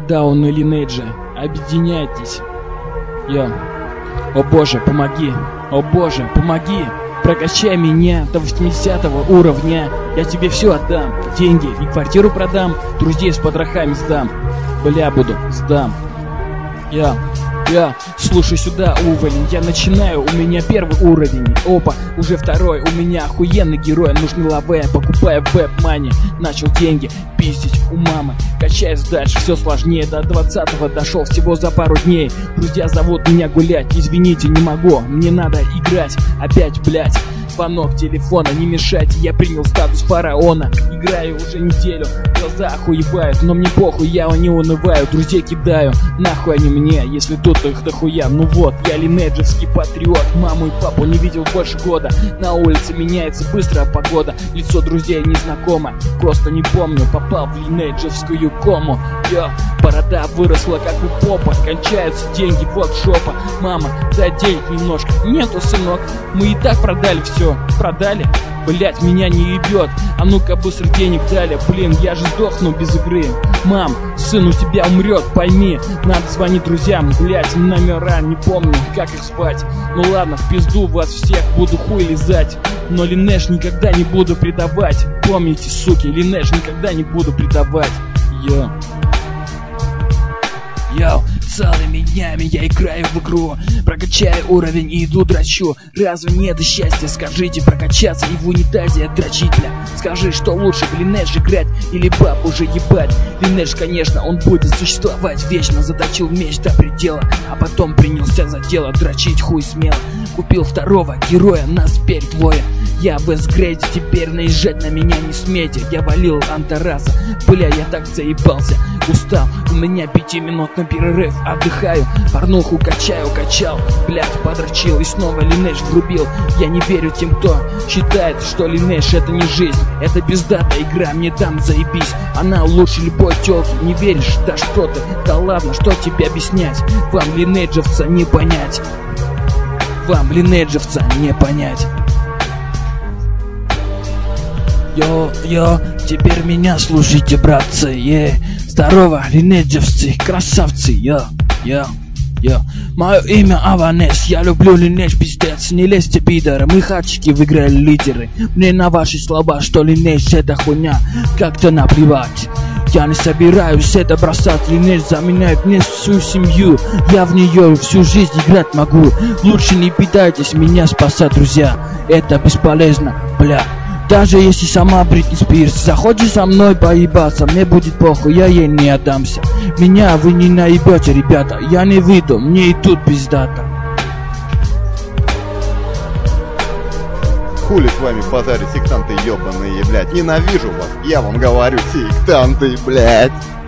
Даун и Lineage, объединяйтесь. О боже, помоги. О боже, помоги. Прокачай меня до 80 уровня. Я тебе все отдам. Деньги и квартиру продам. Друзей с потрохами сдам. Сдам. Слушай сюда, уволень, я начинаю, у меня первый уровень. Опа, уже второй, у меня охуенный герой. Нужны лаве, покупая веб-мани. Начал деньги пиздить у мамы. Качаюсь дальше, все сложнее. До 20-го дошел всего за пару дней. Друзья зовут меня гулять, извините, не могу. Мне надо играть, опять, блять. Звонок телефона, не мешайте, я принял статус фараона. Играю уже неделю, глаза охуевают, но мне похуй, я не унываю. Друзей кидаю, нахуй они мне, если тут их дохуя. Ну вот, я линеджевский патриот, маму и папу не видел больше года. На улице меняется быстро погода, лицо друзей незнакомо. Просто не помню, попал в линеджевскую кому. Борода выросла как у попа, кончаются деньги, вот жопа. Мама, дай денег немножко. Нету, сынок, мы и так продали все. Продали? Блять, меня не ебет. А ну-ка быстро денег дали. Блин, я же сдохну без игры. Мам, сын у тебя умрет, пойми. Надо звонить друзьям, блять, номера не помню, как их звать. Ну ладно, в пизду вас всех, буду хуй лизать. Но Lineage никогда не буду предавать. Помните, суки, Lineage никогда не буду предавать. Целыми днями я играю в игру, прокачаю уровень и иду дрочу. Разве не это счастье? Скажите, прокачаться и в унитазе дрочить, бля. Скажи, что лучше, в Lineage играть или баб уже ебать? Lineage, конечно, он будет существовать вечно. Заточил меч до предела, а потом принялся за дело дрочить хуй смело. Купил второго героя, нас теперь двое. Я в S-грейде, теперь наезжать на меня не смейте. Я валил антараса, бля, я так заебался. Устал, у меня 5-минутный перерыв, отдыхаю, порнуху качал, блядь, подрочил и снова Lineage врубил. Я не верю тем, кто считает, что Lineage это не жизнь. Это пиздатая игра, мне там заебись. Она лучше любой тёлки, не веришь? Да что ты, да ладно, что тебе объяснять? Вам, линеджевца, не понять. Вам, линеджевца, не понять. Теперь меня слушайте, братцы, Здорово, линеджевцы, красавцы, Мое имя Аванес, я люблю Lineage, пиздец. Не лезьте, пидоры, мы хатчики выиграли лидеры. Мне на ваши слова, что Lineage это хуйня, как-то наплевать. Я не собираюсь это бросать, Lineage заменяет мне всю семью. Я в нее всю жизнь играть могу. Лучше не пытайтесь меня спасать, друзья, это бесполезно, бля. Даже если сама Бритни Спирс захочет со мной поебаться, мне будет похуй, я ей не отдамся. Меня вы не наебете, ребята, я не выйду, мне и тут пиздата. Хули с вами базарить, сектанты ебаные, блядь. Ненавижу вас, я вам говорю, сектанты, блядь.